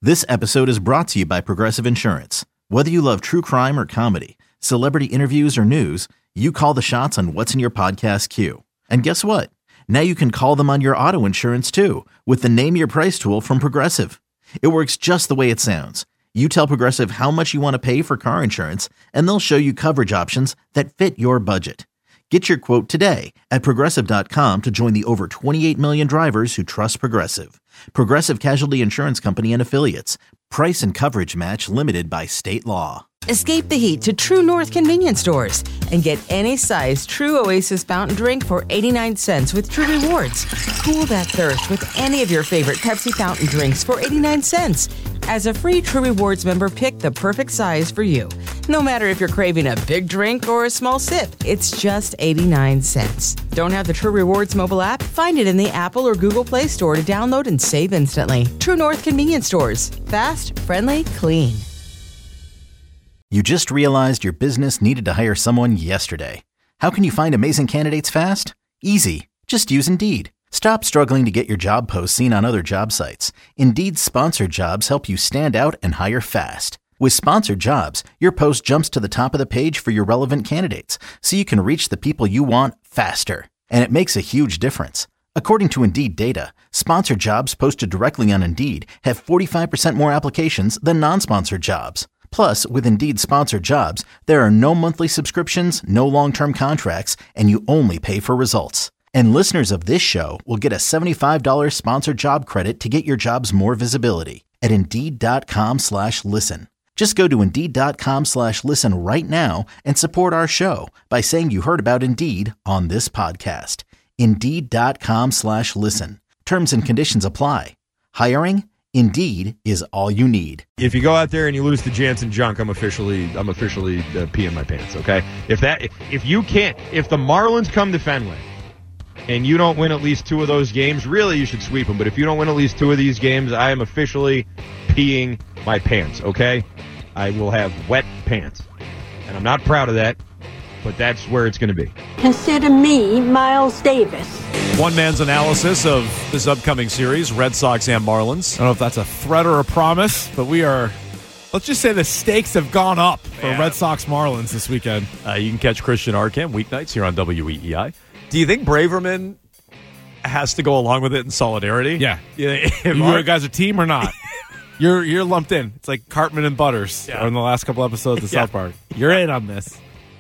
This episode is brought to you by Progressive Insurance. Whether you love true crime or comedy, celebrity interviews or news, you call the shots on what's in your podcast queue. And guess what? Now you can call them on your auto insurance too with the Name Your Price tool from Progressive. It works just the way it sounds. You tell Progressive how much you want to pay for car insurance, and they'll show you coverage options that fit your budget. Get your quote today at Progressive.com to join the over 28 million drivers who trust Progressive. Progressive Casualty Insurance Company and Affiliates. Price and coverage match limited by state law. Escape the heat to True North convenience stores and get any size True Oasis fountain drink for 89 cents with True Rewards. Cool that thirst with any of your favorite Pepsi fountain drinks for 89 cents. As a free True Rewards member, pick the perfect size for you. No matter if you're craving a big drink or a small sip, it's just 89 cents. Don't have the True Rewards mobile app? Find it in the Apple or Google Play Store to download and save instantly. True North convenience stores. Fast, friendly, clean. You just realized your business needed to hire someone yesterday. How can you find amazing candidates fast? Easy. Just use Indeed. Stop struggling to get your job posts seen on other job sites. Indeed's sponsored jobs help you stand out and hire fast. With sponsored jobs, your post jumps to the top of the page for your relevant candidates, so you can reach the people you want faster. And it makes a huge difference. According to Indeed data, sponsored jobs posted directly on Indeed have 45% more applications than non-sponsored jobs. Plus, with Indeed sponsored jobs, there are no monthly subscriptions, no long-term contracts, and you only pay for results. And listeners of this show will get a $75 sponsored job credit to get your jobs more visibility at Indeed.com/listen. Just go to Indeed.com/listen right now and support our show by saying you heard about Indeed on this podcast. Indeed.com/listen. Terms and conditions apply. Hiring? Indeed is all you need. If you go out there and you lose to Jansen Junk, I'm officially peeing my pants. Okay, if the Marlins come to Fenway and you don't win at least two of those games, really you should sweep them. But if you don't win at least two of these games, I am officially peeing my pants. Okay, I will have wet pants, and I'm not proud of that, but that's where it's going to be. Consider me Miles Davis. One man's analysis of this upcoming series, Red Sox and Marlins. I don't know if that's a threat or a promise, but let's just say the stakes have gone up for Red Sox Marlins this weekend. You can catch Christian Arcand weeknights here on WEEI. Do you think Braverman has to go along with it in solidarity? Yeah. You guys a team or not? You're lumped in. It's like Cartman and Butters in the last couple episodes of South Park. You're in on this.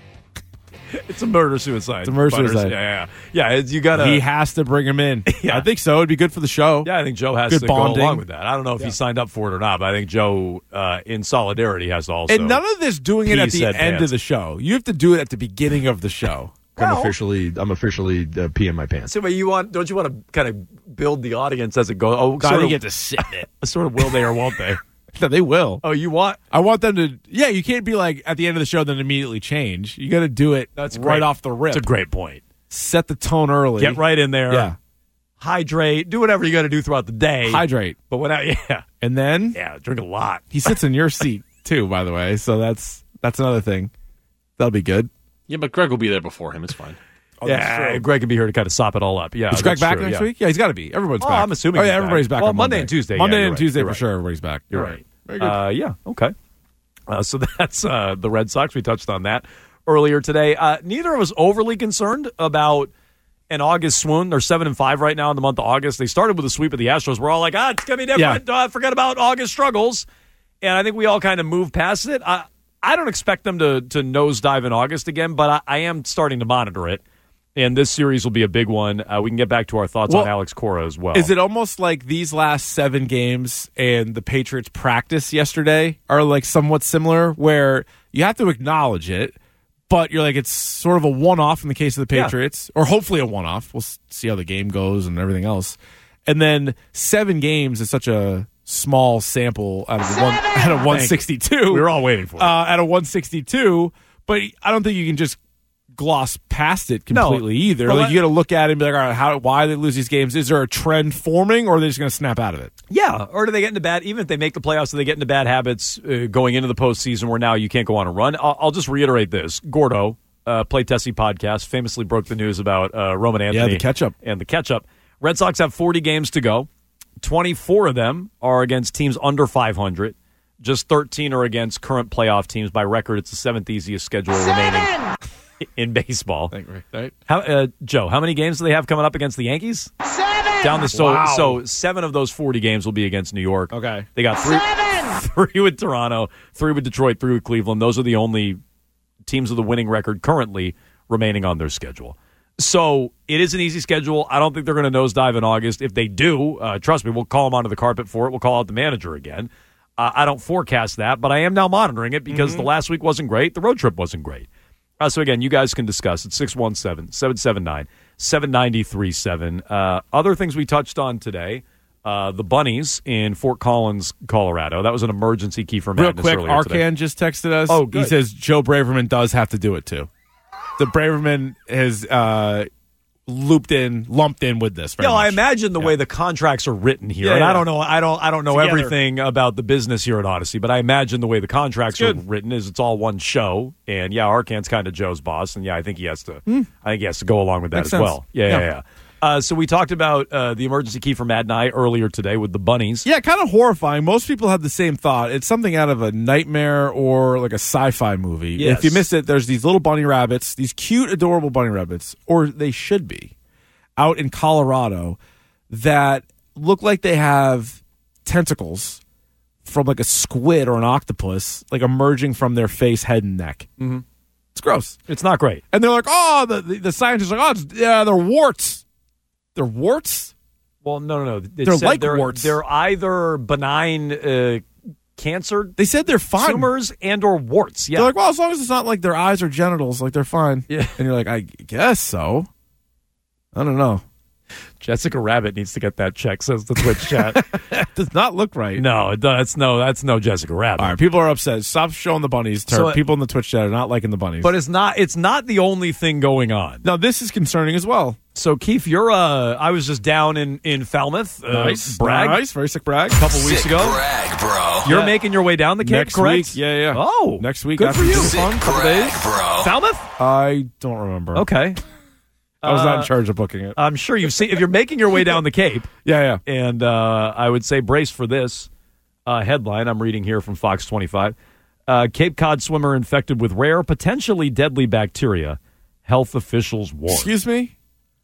It's a murder-suicide. It's a murder-suicide. Yeah, you gotta... He has to bring him in. Yeah. I think so. It'd be good for the show. Yeah, I think Joe has to go along with that. I don't know if he signed up for it or not, but I think Joe, in solidarity, has to also... And none of this doing it at the end of the show. You have to do it at the beginning of the show. I'm officially peeing my pants. So, but don't you want to kind of build the audience as it goes? Oh, God, you get to sit in it. Sort of will they or won't they? No, they will. Oh, I want them to. Yeah, you can't be like at the end of the show then immediately change. You got to do it. That's right off the rip. That's a great point. Set the tone early. Get right in there. Yeah. Hydrate. Do whatever you got to do throughout the day. Hydrate. But and then drink a lot. He sits in your seat too, by the way. So that's another thing. That'll be good. Yeah, but Greg will be there before him. It's fine. Oh, Greg can be here to kind of sop it all up. Yeah, is Greg back next week? Yeah, he's got to be. Everyone's back. I'm assuming. Oh yeah, everybody's back. Well, on Monday and Tuesday. Monday and Tuesday for sure. Everybody's back. You're right. Very good. Okay. So that's the Red Sox. We touched on that earlier today. Neither of us overly concerned about an August swoon. They're 7-5 right now in the month of August. They started with a sweep of the Astros. We're all like, it's going to be different. Yeah. Forget about August struggles. And I think we all kind of moved past it. I don't expect them to nosedive in August again, but I am starting to monitor it. And this series will be a big one. We can get back to our thoughts on Alex Cora as well. Is it almost like these last 7 games and the Patriots' practice yesterday are like somewhat similar, where you have to acknowledge it, but you're like, it's sort of a one-off in the case of the Patriots, or hopefully a one-off. We'll see how the game goes and everything else. And then 7 games is such a small sample out of 162. We were all waiting for it. At a 162, but I don't think you can just gloss past it completely either. Well, like you got to look at it and be like, all right, why do they lose these games? Is there a trend forming, or are they just going to snap out of it? Yeah, or do they get into bad? Even if they make the playoffs, do they get into bad habits going into the postseason where now you can't go on a run? I'll just reiterate this: Gordo, Play Tessie podcast, famously broke the news about Roman Anthony. Yeah, the catch-up. And the catch-up. Red Sox have 40 games to go. 24 of them are against teams under 500. Just 13 are against current playoff teams. By record, it's the seventh easiest schedule remaining in baseball. Right. Joe, how many games do they have coming up against the Yankees? 7! So 7 of those 40 games will be against New York. Okay. They got 3 with Toronto, 3 with Detroit, 3 with Cleveland. Those are the only teams with a winning record currently remaining on their schedule. So it is an easy schedule. I don't think they're going to nosedive in August. If they do, trust me, we'll call them onto the carpet for it. We'll call out the manager again. I don't forecast that, but I am now monitoring it because the last week wasn't great. The road trip wasn't great. So, again, you guys can discuss. It's 617-779-7937. Other things we touched on today, the Bunnies in Fort Collins, Colorado. That was an emergency Kiefer Madness Real quick, earlier today. Arcan just texted us. Oh, good. He says Joe Braverman does have to do it, too. The Braverman has lumped in with this. I imagine the way the contracts are written here, and I don't know everything about the business here at Odyssey, but I imagine the way the contracts are written is it's all one show, and Arcan's kind of Joe's boss, and I think he has to. I think he has to go along with that Makes as sense. well. Yeah. So we talked about the emergency Kiefer Madnai earlier today with the Bunnies. Yeah, kind of horrifying. Most people have the same thought. It's something out of a nightmare or like a sci-fi movie. Yes. If you missed it, there's these little bunny rabbits, these cute, adorable bunny rabbits, or they should be, out in Colorado that look like they have tentacles from like a squid or an octopus, like emerging from their face, head, and neck. Mm-hmm. It's gross. It's not great. And they're like, the scientists are like, they're warts. They're warts? Well, no. They're like warts. They're either benign cancer. They said they're fine. Tumors and or warts. Yeah. They're like, well, as long as it's not like their eyes or genitals, like they're fine. Yeah. And you're like, I guess so. I don't know. Jessica Rabbit needs to get that check, says the Twitch chat. Does not look right. No, that's no Jessica Rabbit. All right, people are upset. Stop showing the bunnies. People in the Twitch chat are not liking the bunnies. But it's not the only thing going on. No, this is concerning as well. So, Keith, I was just down in Falmouth. Nice. Brag. Nice. Very sick brag. A couple weeks ago. Brag, bro. You're making your way down the Cape, Next correct? week. Yeah. Oh. Next week. Good for you. Sick Couple brag, days. bro. Falmouth? I don't remember. Okay. I was not in charge of booking it. I'm sure you've seen, if you're making your way down the Cape, Yeah. and I would say brace for this headline I'm reading here from Fox 25. Cape Cod swimmer infected with rare, potentially deadly bacteria. Health officials warn. Excuse me?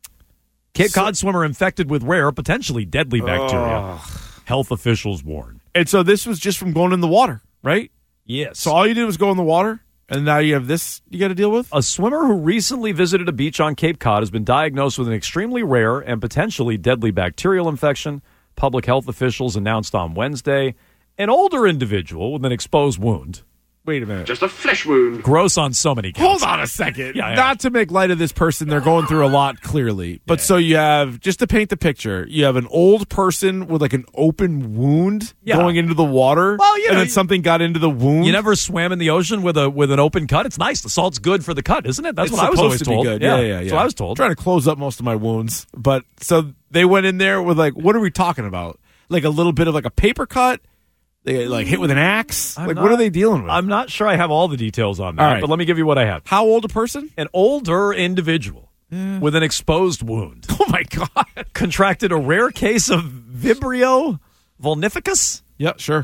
Cape Cod swimmer infected with rare, potentially deadly bacteria. Health officials warn. And so this was just from going in the water, right? Yes. So all you did was go in the water, and now you have this you got to deal with? A swimmer who recently visited a beach on Cape Cod has been diagnosed with an extremely rare and potentially deadly bacterial infection. Public health officials announced on Wednesday. An older individual with an exposed wound. Wait a minute. Just a flesh wound. Gross on so many counts. Hold on a second. Yeah. Not to make light of this person, they're going through a lot clearly. But so you have, just to paint the picture, you have an old person with like an open wound going into the water. Well, and then something got into the wound. You never swam in the ocean with an open cut? It's nice. The salt's good for the cut, isn't it? That's It's what I was always supposed to be told. good. Yeah. That's what I was told. I'm trying to close up most of my wounds. But so they went in there with like, what are we talking about? Like a little bit of like a paper cut? They get like hit with an axe? What are they dealing with? I'm not sure I have all the details on that, All right. but let me give you what I have. How old a person? An older individual with an exposed wound Oh my God. contracted a rare case of Vibrio vulnificus Yeah, sure.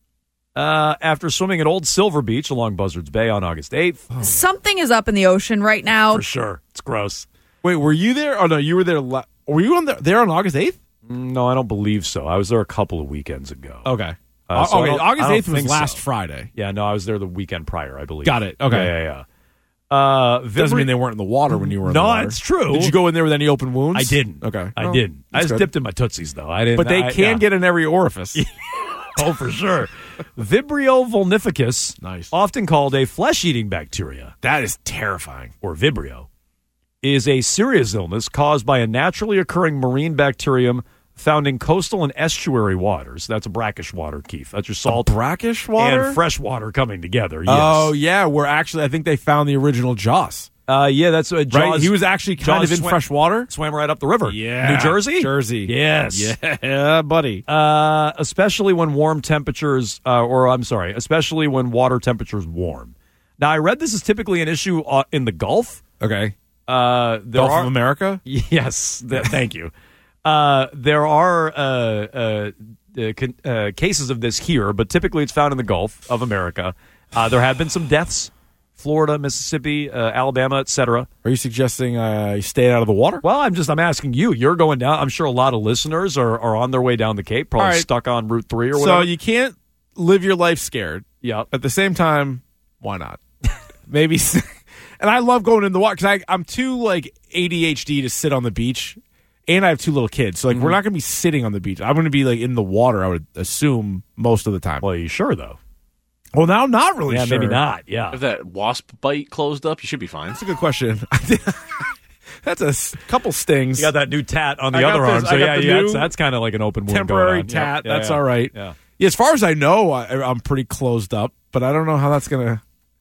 after swimming at Old Silver Beach along Buzzards Bay on August 8th. Something is up in the ocean right now. For sure. It's gross. Wait, were you there? Oh no, you were there. Were you there on August 8th? No, I don't believe so. I was there a couple of weekends ago. Okay. So I don't- August I don't 8th was think last so. Friday. Yeah, no, I was there the weekend prior, I believe. Got it. Okay. Yeah. Doesn't mean they weren't in the water when you were in the No, water. it's true. Did you go in there with any open wounds? I didn't. Okay. I Well, didn't. I that's just good. dipped in my Tootsies, though. I didn't. But they can get in every orifice. Oh, for sure. Vibrio vulnificus, Nice. often called a flesh-eating bacteria, That is terrifying. or Vibrio, is a serious illness caused by a naturally occurring marine bacterium found in coastal and estuary waters. That's a brackish water, Keith. That's your salt Brackish water? and fresh water coming together. Yes. Oh, yeah. We're actually, I think they found the original Jaws. Yeah, that's a Jaws. Right? He was actually kind Jaws of in swam- fresh water. Swam right up the river. Yeah. New Jersey? Jersey. Yes. Yeah, buddy. Especially when especially when water temperatures warm. Now, I read this is typically an issue in the Gulf. Okay. There Gulf are of America? Yes, thank you. There are cases of this here, but typically it's found in the Gulf of America. There have been some deaths. Florida, Mississippi, Alabama, etc. Are you suggesting you stay out of the water? Well, I'm asking you. You're going down. I'm sure a lot of listeners are on their way down the Cape, probably Right. stuck on Route 3 or whatever. So you can't live your life scared. Yep. At the same time, why not? Maybe. And I love going in the water because I'm too like ADHD to sit on the beach, and I have 2 little kids. So like we're not going to be sitting on the beach. I'm going to be like in the water. I would assume most of the time. Well, are you sure though? Well, now I'm not really Yeah, sure. maybe not. Yeah. If that wasp bite closed up, you should be fine. That's a good question. That's a couple stings. You got that new tat on the I got other this- arm, so I got the new that's kind of like an open wound temporary going on. tat. Yep. That's all right. Yeah. Yeah, as far as I know, I'm pretty closed up, but I don't know how that's gonna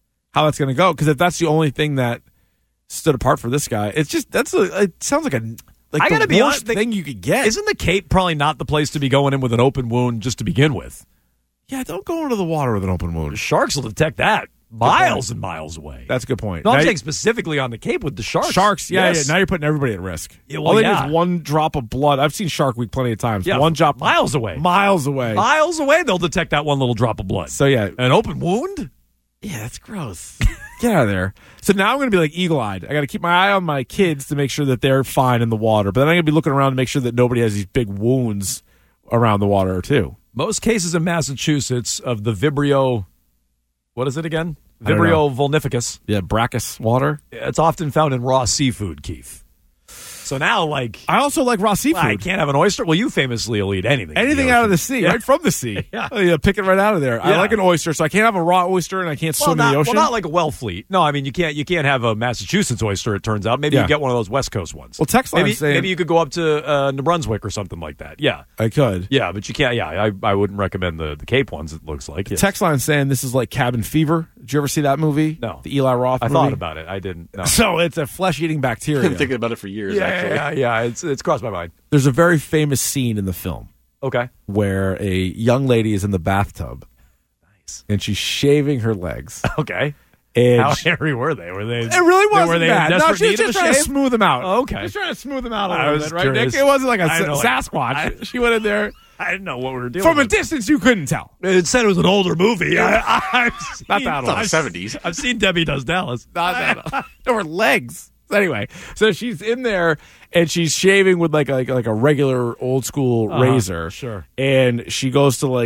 go. Because if that's the only thing that stood apart for this guy, it's just it sounds like I gotta the be worst honest, thing you could get. Isn't the Cape probably not the place to be going in with an open wound just to begin with? Yeah, don't go into the water with an open wound. Sharks will detect that miles and miles away. That's a good point. No, I'm Now- saying specifically on the Cape with the sharks. Sharks, yeah, Yes. yeah. Now you're putting everybody at risk. Yeah, well, All they yeah. need is one drop of blood. I've seen Shark Week plenty of times. Yeah, One drop, miles away. miles away. Miles away, they'll detect that one little drop of blood. So yeah, An open wound? yeah, that's gross. Get out of there. So now I'm going to be like eagle-eyed. I got to keep my eye on my kids to make sure that they're fine in the water. But then I'm going to be looking around to make sure that nobody has these big wounds around the water too. Most cases in Massachusetts of the Vibrio, what is it again? I don't know. Vibrio vulnificus. Yeah, brackish water. It's often found in raw seafood, Keith. So now, like, I also like raw seafood. I can't have an oyster. Well, you famously will eat anything. in Anything the out of ocean. the sea, Yeah. right from the sea. Yeah. Pick it right out of there. I Yeah. like an oyster, so I can't have a raw oyster and I can't swim in the ocean. Well, not like a Wellfleet. No, I mean you can't have a Massachusetts oyster. It turns out maybe Yeah. you get one of those West Coast ones. Well, text line's saying- maybe you could go up to New Brunswick or something like that. Yeah, I could. yeah, but you can't. Yeah, I wouldn't recommend the Cape ones. It looks like yeah. Text line saying this is like Cabin Fever. Did you ever see that movie? No. The Eli Roth I movie? thought about it. I didn't. No. So it's a flesh-eating I've bacteria. been thinking about it for years, actually. yeah. It's crossed my mind. There's a very famous scene in the film Okay. where a young lady is in the bathtub. Nice. And she's shaving her legs. Okay. And How she- hairy were they? Were they? it really wasn't were they bad. In No, desperate she was need of just a trying to shave? smooth them out. Oh, okay. Just trying to smooth them out a I little was bit, right, curious. Nick? It wasn't like a I know, like- Sasquatch. She went in there. I didn't know what we were doing. From a distance, you couldn't tell. It said it was an older movie. I've seen, Not that old. I've- 70s. I've seen Debbie Does Dallas. There were legs. Anyway, so she's in there and she's shaving with like a regular old school razor. sure. And she goes to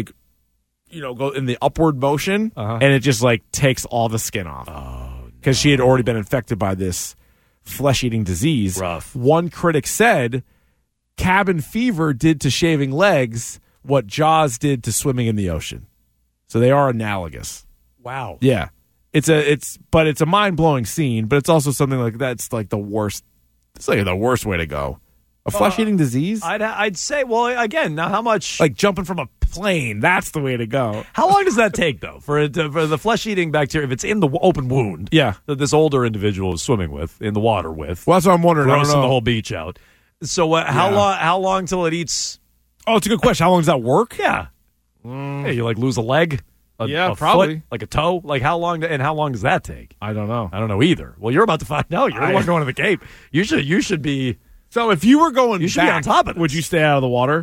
go in the upward motion, and it just like takes all the skin off. Because she had already been infected by this flesh-eating disease. Rough. One critic said, cabin fever did to shaving legs what Jaws did to swimming in the ocean. So they are analogous. Wow. Yeah. It's a mind-blowing scene, but it's also something like that's like the worst. It's like the worst way to go. A flesh-eating disease? I'd say. Well, again, now how much? Like jumping from a plane. That's the way to go. How long does that take, though, for the flesh-eating bacteria? If it's in the open wound, Yeah. that this older individual is swimming with in the water with, Well, that's what I'm wondering. I don't grossing know. the whole beach out. So how Yeah. long? How long till it eats? Oh, it's a good question. How long does that work? Yeah. Hey, you like lose a leg? Yeah, a probably. foot, like a toe. Like how long? And how long does that take? I don't know. I don't know either. Well, you're about to find out. You're the one going to the Cape. You should be. So if you were going You should be back, on top of this. would you stay out of the water?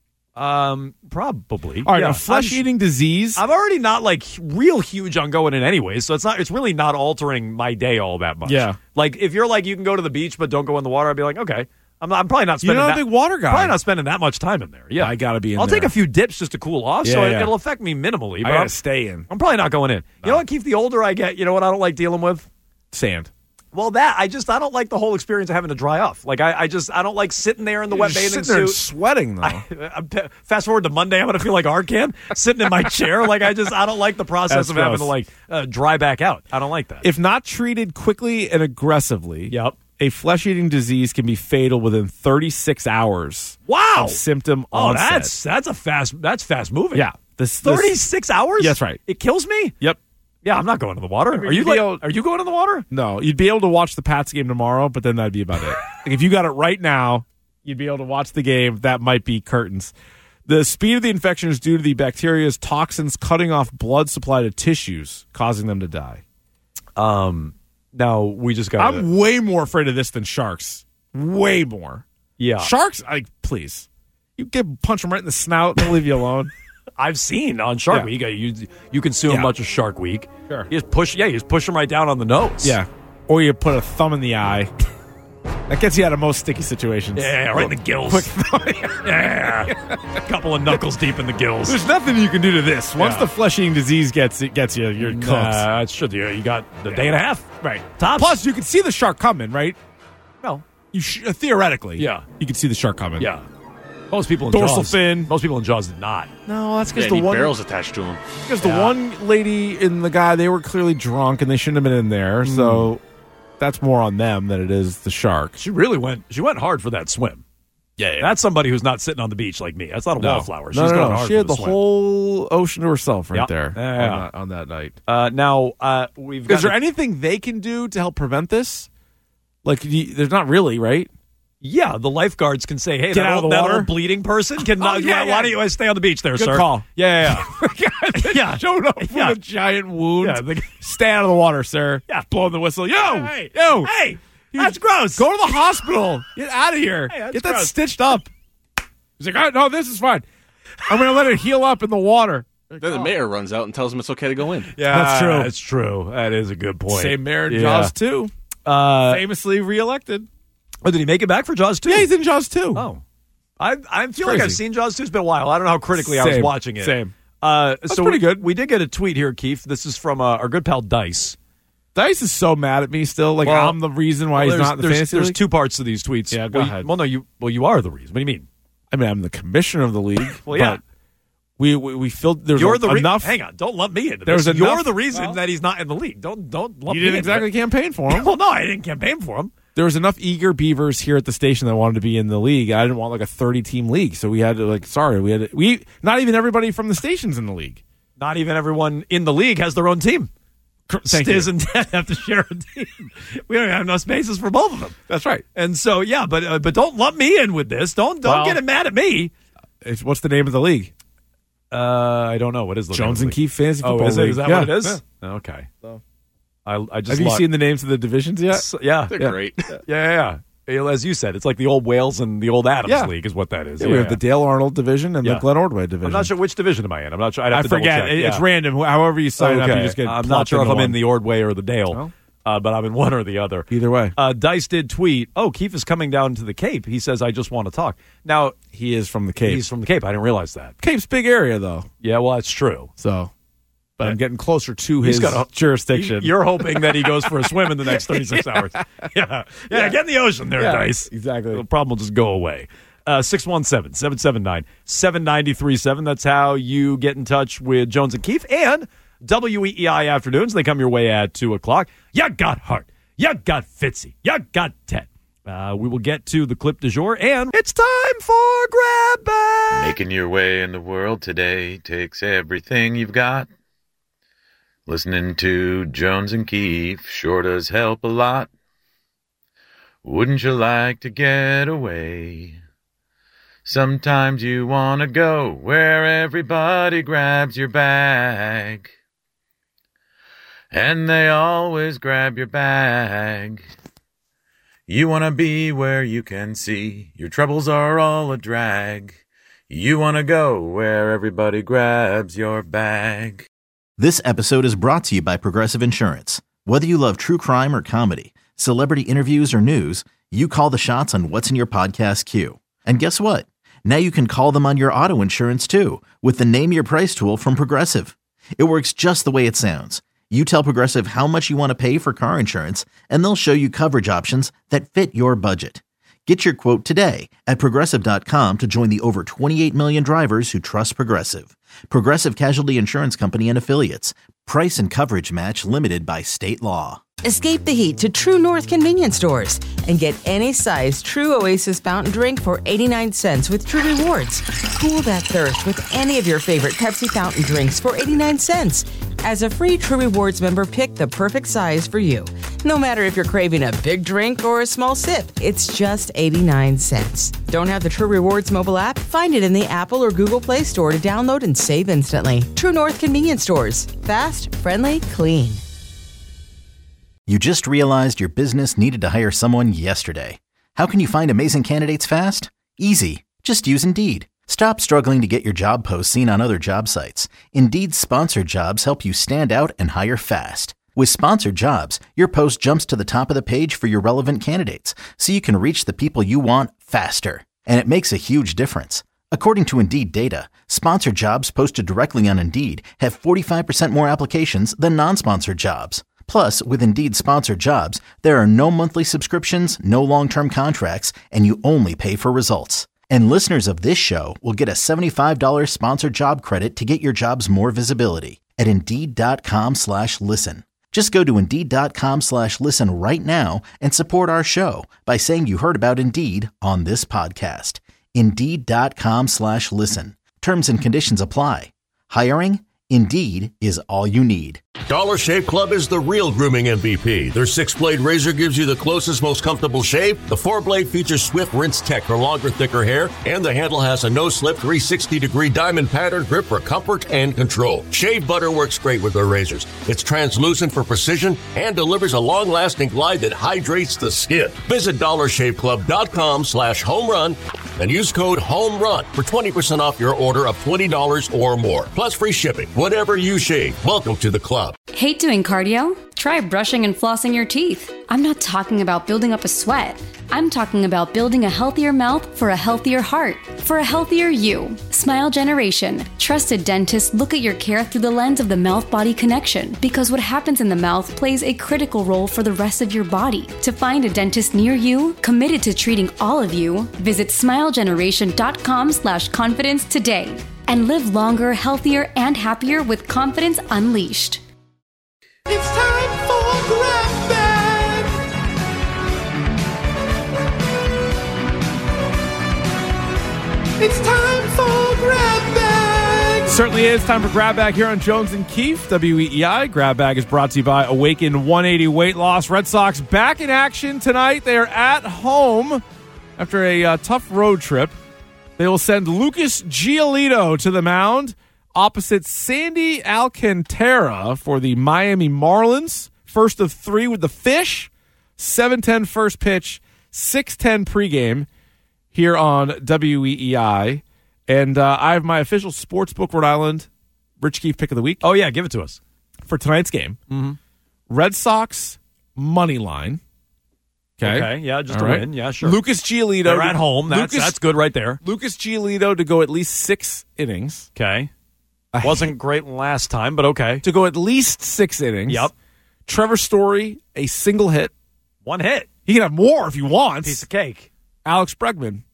Probably. All right, Yeah. a flesh-eating disease. I'm already not like real huge on going in anyway, so it's really not altering my day all that much. Yeah. Like if you're like you can go to the beach but don't go in the water, I'd be like, okay. I'm probably not You're spending not a big water guy. Probably not spending that much time in there. Yeah. I gotta be in I'll there. take a few dips just to cool off, so Yeah, yeah. it'll affect me minimally. I But gotta stay in. I'm probably not going in. You know what, Keith? The older I get, you know what I don't like dealing with? Sand. Well, I don't like the whole experience of having to dry off. Like I don't like sitting there in the wet You're bathing sitting there and suit. sweating though. Fast forward to Monday, I'm going to feel like Arcan sitting in my chair. Like I don't like the process That's of having gross. to like dry back out. I don't like that. If not treated quickly and aggressively, Yep. a flesh-eating disease can be fatal within 36 hours Wow. of symptom Oh, onset. that's fast moving. Yeah. This 36 hours? Yeah, that's right. It kills me? Yep. Yeah, I'm not going to the water. Are you you'd be able- are you going to the water? No, you'd be able to watch the Pats game tomorrow, but then that'd be about it. Like if you got it right now, you'd be able to watch the game. That might be curtains. The speed of the infection is due to the bacteria's toxins cutting off blood supply to tissues, causing them to die. Now we just got I'm way more afraid of this than sharks. Way more. Yeah. Sharks, please. You punch them right in the snout, they'll leave you alone. I've seen on Shark Week, you consume much of Shark Week. Sure. You just push them right down on the nose. Yeah. Or you put a thumb in the eye. That gets you out of most sticky situations. Yeah, right in the gills. Quick thumb. Yeah. A couple of knuckles deep in the gills. There's nothing you can do to this. Once the flesh-eating disease gets you, you're cooked. That's true. You got the day and a half. Right. Tops. Plus, you can see the shark coming, right? Well, theoretically. Yeah. You can see the shark coming. yeah. Most people in Dorsal Jaws. fin. Most people in Jaws did not. No, that's because Yeah, the need one barrels attached to him. because the one lady and the guy, they were clearly drunk and they shouldn't have been in there. So that's more on them than it is the shark. She really went hard for that swim. Yeah. That's somebody who's not sitting on the beach like me. That's not a wallflower. She's No. going hard She for had the swim. whole ocean to herself right Yep. there Yeah. on that night. Now, we've got... Is there anything they can do to help prevent this? There's not really, right? Yeah, the lifeguards can say, hey, Get out of the that water. old bleeding person, why don't you stay on the beach there, Good sir? call. Yeah. Yeah. Showed up with a giant wound. Yeah, Stay out of the water, sir. Yeah. Blowing the whistle. Yo! Hey. Yo! Hey, that's gross. Go to the hospital. Get out of here. Hey, that's Get that gross. stitched up. He's like, oh, no, this is fine. I'm going to let it heal up in the water. Then the mayor runs out and tells him it's okay to go in. Yeah, That's true. That's true. That is a good point. Same mayor in Yeah. Jaws 2. Famously reelected. Oh, did he make it back for Jaws 2? Yeah, he's in Jaws 2. Oh. I feel like crazy. I've seen Jaws 2. It's been a while. I don't know how critically I was Same. watching it. Same. That's pretty good. We did get a tweet here, Keith. This is from our good pal Dice. Dice is so mad at me still. Well, I'm the reason why he's not in the fantasy There's league. two parts to these tweets. Yeah, go ahead. You are the reason. What do you mean? I mean, I'm the commissioner of the league. Well, yeah. But we filled. There's You're the enough. Hang on, don't lump me into There this. was You're enough- the reason that he's not in the league. Don't lump You me didn't into exactly it. campaign for him. Well, no, I didn't campaign for him. There was enough eager beavers here at the station that wanted to be in the league. I didn't want like a 30-team league, so we had to not even everybody from the station's in the league. Not even everyone in the league has their own team. Thank Stiz you. and Ted have to share a team. We don't have enough spaces for both of them. That's right. And so, yeah, but don't lump me in with this. Don't get mad at me. What's the name of the league? I don't know. What is the Jones name and of the league? Keefe Fantasy Football Oh, is it? League. Is that Yeah. what it is? Yeah. Okay. So. I just Have you seen the names of the divisions yet? Yeah. They're great. Yeah. As you said, it's like the old Wales and the old Adams Yeah. League is what that is. Yeah, we have the Dale Arnold division and Yeah. the Glenn Ordway division. I'm not sure which division am I in. I'm not sure. I'd have I to double forget. check. It's Yeah. random. However you sign up, you just get. I'm not plopped sure if into I'm in one. the Ordway or the Dale, but I'm in one or the other. Either way. Dice did tweet, Keith is coming down to the Cape. He says, I just want to talk. Now, He is from the Cape. he's from the Cape. I didn't realize that. Cape's big area though, Yeah, well, that's true. so. But I'm getting closer to He's his got a- jurisdiction. You're hoping that he goes for a swim in the next 36 hours. Yeah, get in the ocean there, Yeah, Dice. exactly. The problem will just go away. 617-779-7937. That's how you get in touch with Jones and Keefe and WEEI Afternoons. They come your way at 2 o'clock. You got Hart. You got Fitzy. You got Ted. We will get to the clip du jour, and it's time for Grab Bag. Making your way in the world today takes everything you've got. Listening to Jones and Keefe sure does help a lot. Wouldn't you like to get away? Sometimes you want to go where everybody grabs your bag. And they always grab your bag. You want to be where you can see your troubles are all a drag. You want to go where everybody grabs your bag. This episode is brought to you by Progressive Insurance. Whether you love true crime or comedy, celebrity interviews or news, you call the shots on what's in your podcast queue. And guess what? Now you can call them on your auto insurance too with the Name Your Price tool from Progressive. It works just the way it sounds. You tell Progressive how much you want to pay for car insurance, and they'll show you coverage options that fit your budget. Get your quote today at Progressive.com to join the over 28 million drivers who trust Progressive. Progressive Casualty Insurance Company and Affiliates. Price and coverage match limited by state law. Escape the heat to True North convenience stores and get any size True Oasis fountain drink for 89 cents with True Rewards. Cool that thirst with any of your favorite Pepsi fountain drinks for 89 cents. As a free True Rewards member, pick the perfect size for you. No matter if you're craving a big drink or a small sip, it's just 89 cents. Don't have the True Rewards mobile app? Find it in the Apple or Google Play Store to download and save instantly. True North convenience stores. Fast, friendly, clean. You just realized your business needed to hire someone yesterday. How can you find amazing candidates fast? Easy. Just use Indeed. Stop struggling to get your job posts seen on other job sites. Indeed's sponsored jobs help you stand out and hire fast. With sponsored jobs, your post jumps to the top of the page for your relevant candidates, so you can reach the people you want faster. And it makes a huge difference. According to Indeed data, sponsored jobs posted directly on Indeed have 45% more applications than non-sponsored jobs. Plus, with Indeed sponsored jobs, there are no monthly subscriptions, no long-term contracts, and you only pay for results. And listeners of this show will get a $75 sponsored job credit to get your jobs more visibility at Indeed.com/listen. Just go to Indeed.com/listen right now and support our show by saying you heard about Indeed on this podcast. Indeed.com/listen. Terms and conditions apply. Hiring? Indeed is all you need. Dollar Shave Club is the real grooming MVP. Their 6-blade razor gives you the closest, most comfortable shave. The 4-blade features Swift Rinse Tech for longer, thicker hair, and the handle has a no-slip 360-degree diamond pattern grip for comfort and control. Shave butter works great with their razors. It's translucent for precision and delivers a long-lasting glide that hydrates the skin. Visit DollarShaveClub.com/homerun and use code HOMERUN for 20% off your order of $20 or more, plus free shipping. Whatever you shave, welcome to the club. Hate doing cardio? Try brushing and flossing your teeth. I'm not talking about building up a sweat. I'm talking about building a healthier mouth for a healthier heart, for a healthier you. Smile Generation. Trusted dentists look at your care through the lens of the mouth-body connection, because what happens in the mouth plays a critical role for the rest of your body. To find a dentist near you, committed to treating all of you, visit smilegeneration.com/confidence today. And live longer, healthier, and happier with confidence unleashed. It's time for Grab Bag. It's time for Grab Bag. Certainly is time for Grab Bag here on Jones and Keefe, WEEI. Grab Bag is brought to you by Awaken 180 Weight Loss. Red Sox back in action tonight. They are at home after a tough road trip. They will send Lucas Giolito to the mound opposite Sandy Alcantara for the Miami Marlins. First of 3 with the Fish. 7:10 first pitch, 6:10 pregame here on WEEI. And I have my official Sportsbook Rhode Island Rich Keefe pick of the week. Oh, yeah, give it to us. For tonight's game. Mm-hmm. Red Sox money line. Okay, yeah, just all a right. win. Yeah, sure. Lucas Giolito. They're at home. That's good right there. Lucas Giolito to go at least 6 innings. Okay. Wasn't great last time, but okay. To go at least 6 innings. Yep. Trevor Story, a single hit. 1 hit. He can have more if he wants. Piece of cake. Alex Bregman,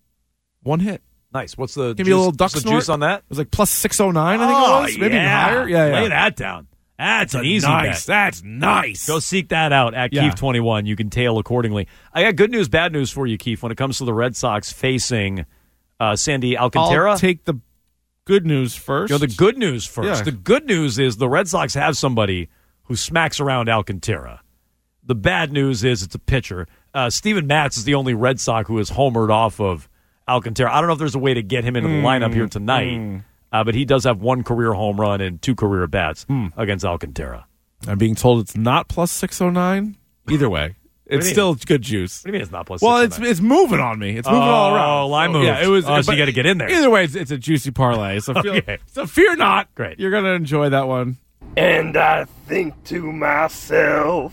1 hit. Nice. What's the Give me a little duck the snort juice on that? It was like plus 609, I think it was. Maybe even higher. Yeah. Lay that down. That's an easy nice. bet. That's nice. Go seek that out at Keefe21. You can tail accordingly. I got good news, bad news for you, Keefe, when it comes to the Red Sox facing Sandy Alcantara. I'll take the good news first. The good news first. Yeah. The good news is the Red Sox have somebody who smacks around Alcantara. The bad news is it's a pitcher. Steven Matz is the only Red Sox who is homered off of Alcantara. I don't know if there's a way to get him into the lineup here tonight. But he does have 1 career home run and 2 career at-bats against Alcantara. I'm being told it's not plus 609. Either way, it's still good juice. What do you mean it's not plus 609? Well, it's moving on me. It's moving all around. Oh, line moved. Yeah, it was. So you got to get in there. Either way, it's a juicy parlay. So, so fear not. Great. You're going to enjoy that one. And I think to myself,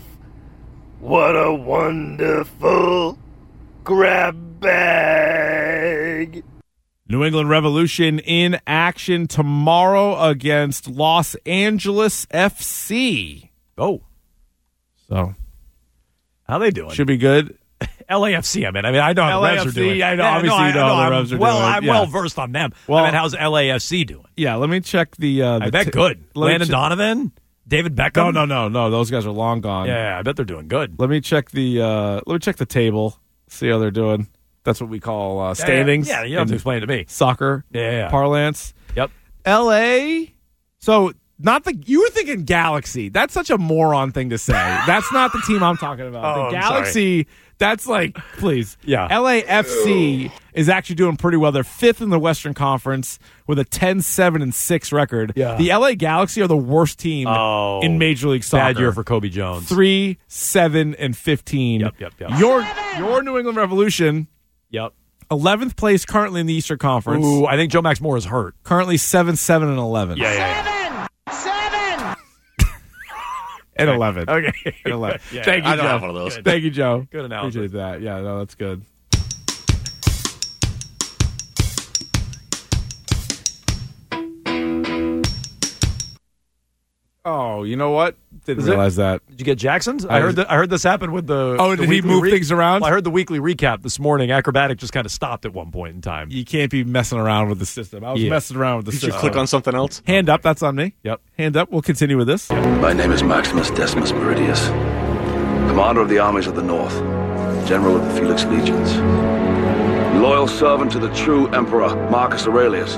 what a wonderful grab bag. New England Revolution in action tomorrow against Los Angeles FC. Oh. So, how they doing? Should be good. LAFC, I know how the Revs are doing. I know, obviously you know how the Revs are doing. I'm well-versed on them. Well, how's LAFC doing? Yeah, let me check the I bet good. Landon Donovan? David Beckham? No. Those guys are long gone. Yeah, I bet they're doing good. Let me check the table, see how they're doing. That's what we call standings. Yeah, you don't have to explain it to me. Soccer parlance. Yep. LA. So You were thinking Galaxy. That's such a moron thing to say. That's not the team I'm talking about. Oh, the Galaxy, that's like, please. Yeah. LAFC is actually doing pretty well. They're 5th in the Western Conference with a 10-7-6 record. Yeah. The LA Galaxy are the worst team in Major League Soccer. Bad year for Kobe Jones. 3-7-15. Yep. Your New England Revolution. Yep. 11th place currently in the Eastern Conference. Ooh, I think Joe Max Moore is hurt. Currently 7-7-11. Yeah. And 11. Okay. And 11. Yeah. Thank you, I don't Joe. have one of those. Thank you, Joe. Good analysis. Appreciate that. Yeah, no, that's good. Oh, you know what? Didn't realize that. Did you get Jackson's? I heard this happened with the. Oh, did he move things around? Well, I heard the weekly recap this morning. Acrobatic just kind of stopped at one point in time. You can't be messing around with the system. I was messing around with the system. Did you click on something else? Hand up. That's on me. Yep. Hand up. We'll continue with this. My name is Maximus Decimus Meridius, commander of the armies of the North, general of the Felix Legions, loyal servant to the true emperor Marcus Aurelius,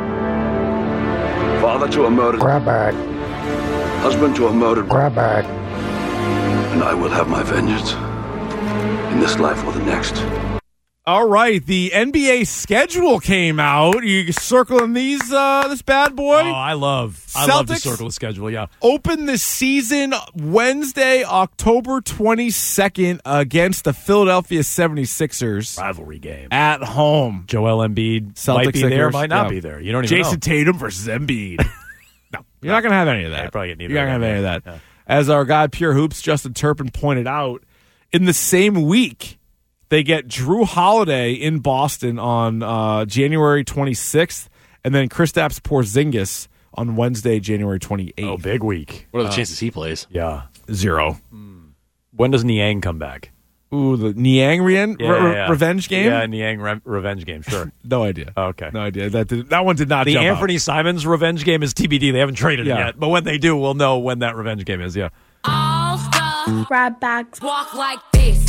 father to a murdered husband to a murdered and I will have my vengeance in this life or the next. All right, the NBA schedule came out. You circling these this bad boy? Oh, I love the Celtics circle of schedule. Yeah, open the season Wednesday, October 22nd against the Philadelphia 76ers. Rivalry game At home. Joel Embiid might be there, might not be there. You don't even know. Jason Tatum versus Embiid. No, you're not going to have any of that. Yeah, probably get neither. You're not going to have any of that. Yeah. As our guy Pure Hoops, Justin Turpin, pointed out, in the same week, they get Drew Holiday in Boston on January 26th, and then Kristaps Porzingis on Wednesday, January 28th. Oh, big week. What are the chances he plays? Yeah. 0. When does Niang come back? Ooh, the Niang revenge game? Yeah, Niang revenge game, sure. No idea. Okay. No idea. That one did not The jump Anthony Simons revenge game is TBD. They haven't traded Yeah. it yet. But when they do, we'll know when that revenge game is, yeah. All star. Grab bags. Walk like this.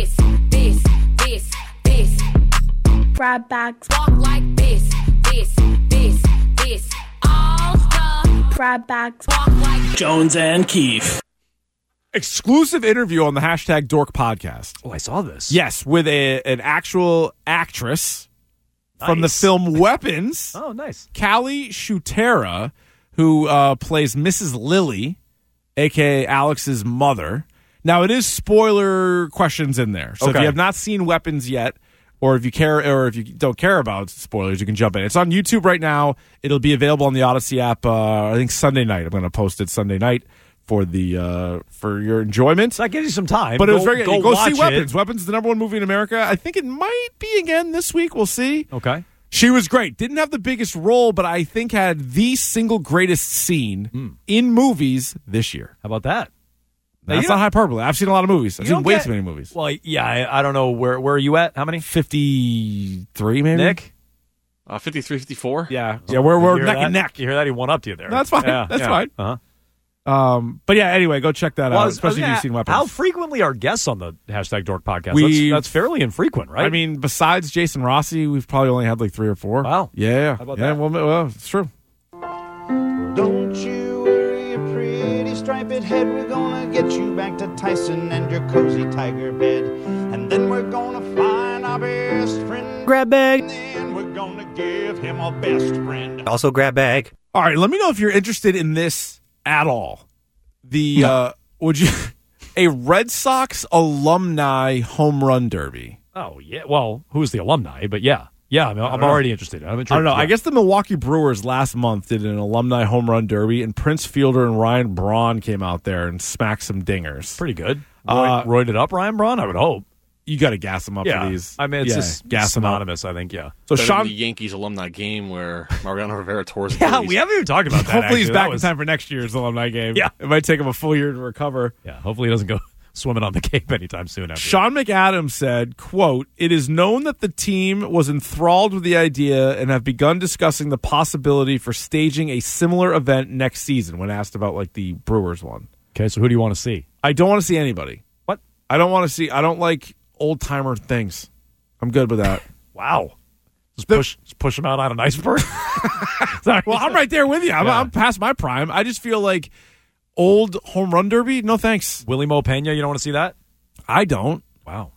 Grab bags. Walk like this. All star. Grab bags. Walk like Jones and Keefe. Exclusive interview on the hashtag Dork podcast. Oh, I saw this. Yes, with an actual actress from the film Weapons. Oh, nice. Callie Shutera, who plays Mrs. Lily, a.k.a. Alex's mother. Now, it is spoiler questions in there. So if you have not seen Weapons yet, or if you care, or if you don't care about spoilers, you can jump in. It's on YouTube right now. It'll be available on the Odyssey app, I think Sunday night. I'm going to post it Sunday night for your enjoyment. So that gives you some time. But it was very good. Go see watch Weapons. it. Weapons is the #1 movie in America. I think it might be again this week. We'll see. Okay. She was great. Didn't have the biggest role, but I think had the single greatest scene in movies this year. How about that? That's not hyperbole. I've seen a lot of movies. I've seen way too many movies. Well, yeah, I don't know. Where are you at? How many? 53, maybe? Nick? 53, 54? Yeah. Yeah, we're neck and neck. You hear that? He won up to you there. That's fine. Yeah, That's yeah. fine. Uh-huh. But yeah, anyway, go check that out, especially if you've seen Weapons. How frequently are guests on the hashtag Dork podcast? That's fairly infrequent, right? I mean, besides Jason Rossi, we've probably only had like 3 or 4. Wow. Yeah. How about that? that? Well, it's true. Don't you worry, your pretty striped head. We're gonna get you back to Tyson and your cozy tiger bed. And then we're gonna find our best friend. Grab bag. And then we're gonna give him a best friend. Also grab bag. All right, let me know if you're interested in this at all. Would you a Red Sox alumni home run derby? Oh yeah. Well, who's the alumni? But yeah, I'm already interested. I'm intrigued. I don't know. Yeah. I guess the Milwaukee Brewers last month did an alumni home run derby, and Prince Fielder and Ryan Braun came out there and smacked some dingers. Pretty good. Roided it up, Ryan Braun. I would hope. You got to gas them up for these. I mean, it's just gas synonymous. I think. Yeah. So Better Sean, than the Yankees alumni game where Mariano Rivera tore his Yeah, Achilles. we haven't even talked about that. hopefully he's actually. back That was- in time for next year's alumni game. Yeah. It might take him a full year to recover. Yeah. Hopefully he doesn't go swimming on the Cape anytime soon. After Sean McAdams said, quote, "It is known that the team was enthralled with the idea and have begun discussing the possibility for staging a similar event next season," when asked about like the Brewers one. Okay, so who do you want to see? I don't want to see anybody. What? I don't like old timer things. I'm good with that. Wow. Just push him out on an iceberg. Sorry. Well, I'm right there with you. I'm past my prime. I just feel like old home run derby. No thanks. Willie Mo Pena. You don't want to see that? I don't. Wow.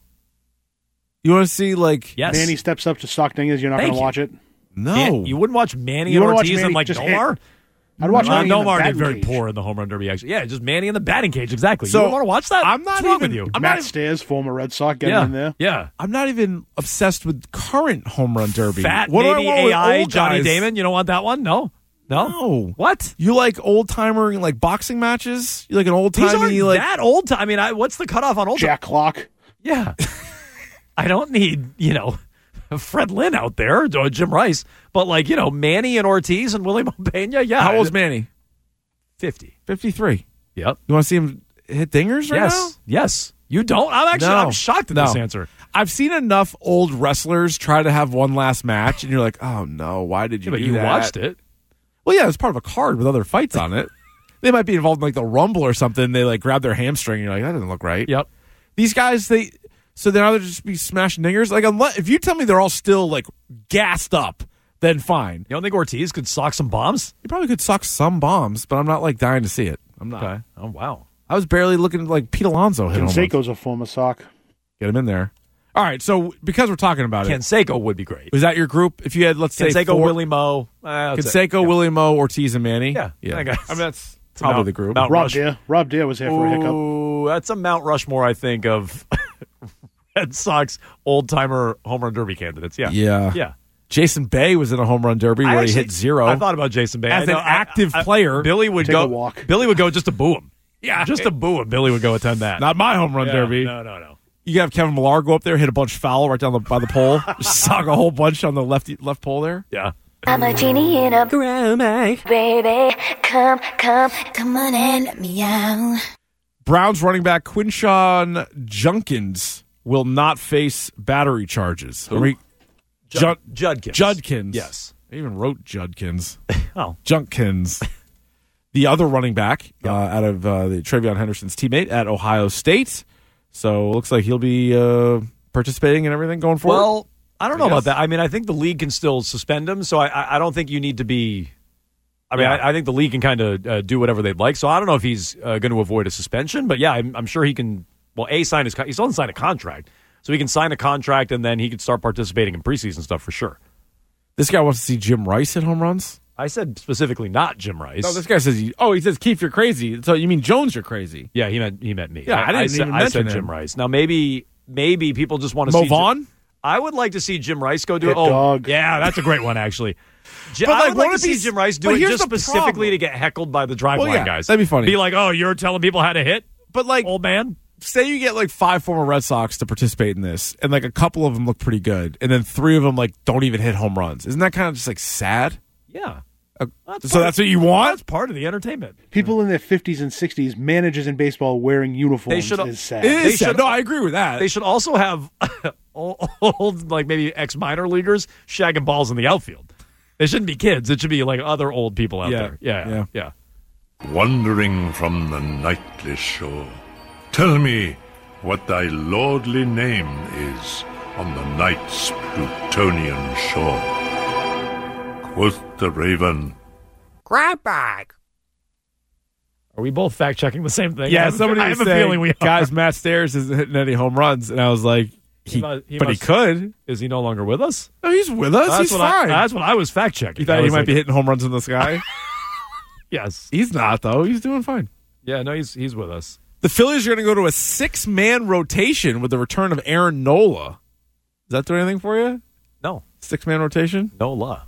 You want to see like Yes. Manny steps up to sock dingers. You're not going to watch it. No. You wouldn't watch Manny You and wouldn't watch Ortiz and Manny like just Nomar? I'd watch Manny in the Nomar did batting very cage. poor in the home run derby, actually. Yeah, just Manny in the batting cage, exactly. So, you don't want to watch that? I'm not What's wrong even- with you. I'm Matt not- Stairs, former Red Sox, getting Yeah, in there. yeah. I'm not even obsessed with current home run derby. Fat, What do I maybe want with AI, old Johnny guys? Damon. You don't want that one? No. What? You like old timer like boxing matches? You like an old These timey aren't like that old time. I mean, what's the cutoff on old Jack Clark. Yeah. I don't need, Fred Lynn out there or Jim Rice, but like, Manny and Ortiz and Willie Mo Pena. Yeah. How old's Manny? 50. 53. Yep. You want to see him hit dingers right now? Yes. You don't? I'm shocked at this No. answer. I've seen enough old wrestlers try to have one last match, and you're like, oh no, why did you But do you that? watched it. Well, yeah, it was part of a card with other fights on it. They might be involved in like the Rumble or something. They like grab their hamstring, and you're like, that doesn't look right. Yep. These guys, so they'd rather just be smashing dingers. Like, if you tell me they're all still like gassed up, then fine. You don't think Ortiz could sock some bombs? He probably could suck some bombs, but I'm not like dying to see it. I'm not. Okay. Oh, wow. I was barely looking like Pete Alonso hit home runs. Canseco's a former sock. Get him in there. All right, so because we're talking about it, Canseco would be great. was that your group? If you had, let's say, Canseco, Willie Mo. Canseco, Willie Mo, Ortiz, and Manny. Yeah. I guess. I mean, that's probably the group. Mount Rob Rush- Deere. Rob Deere was here for a hiccup. Ooh, that's a Mount Rushmore, I think, of Red Sox old-timer home run derby candidates. Yeah. Yeah. Jason Bay was in a home run derby where he hit zero. I thought about Jason Bay. As an active player. Billy would Take go. a walk. Billy would go just to boo him. Yeah. Just to boo him. Billy would go attend that. Not my home run Yeah, derby. No. You have Kevin Millar go up there, hit a bunch foul right down by the pole, sock a whole bunch on the left pole there. Yeah. I'm a genie in a room, baby. Come on and let me out. Browns running back Quinshawn Judkins will not face battery charges. Judkins. Yes. I even wrote Judkins. Oh. Judkins. The other running back out of the Travion Henderson's teammate at Ohio State. So it looks like he'll be participating in everything going forward. Well, I don't know guess. about that. I mean, I think the league can still suspend him, so I don't think you need to be. I mean, I think the league can kind of do whatever they'd like. So I don't know if he's going to avoid a suspension, but yeah, I'm sure he can. Well, sign his. He still hasn't signed a contract, so he can sign a contract and then he can start participating in preseason stuff for sure. This guy wants to see Jim Rice hit home runs? I said specifically not Jim Rice. No, this guy says, he says, Keith, you're crazy. So you mean Jones, you're crazy. Yeah, he meant me. Yeah, I didn't even mention said him. Jim Rice. Now maybe people just want to Mo see Vaughn? I would like to see Jim Rice go do Hit it. Oh, dog. yeah, that's a great one actually. But, I like, would like won't to it be- see Jim Rice do but it here's just the specifically problem. to get heckled by the drive Well, line yeah, guys. that'd be funny. Be like, oh, you're telling people how to hit, But like, old man. say you get like 5 former Red Sox to participate in this, and like a couple of them look pretty good, and then 3 of them like don't even hit home runs. Isn't that kind of just like sad? Yeah. So that's what you want? That's part of the entertainment. People in their 50s and 60s, managers in baseball wearing uniforms They should- is sad. It is They sad. should- No, I agree with that. They should also have old, like maybe ex-minor leaguers shagging balls in the outfield. They shouldn't be kids. It should be like other old people out there. Yeah. Wandering from the nightly shore, tell me what thy lordly name is on the night's Plutonian shore. Quoth the raven, Grab bag. Are we both fact-checking the same thing? Yeah, I somebody have was a saying, feeling we are. guys, Matt Stairs isn't hitting any home runs, and I was like, he could. Is he no longer with us? No, he's with us. He's fine. That's what I was fact-checking. You thought he might be hitting home runs in the sky? Yes. He's not, though. He's doing fine. Yeah, no, he's with us. The Phillies are going to go to a 6-man rotation with the return of Aaron Nola. Does that do anything for you? No. 6-man rotation? Nola.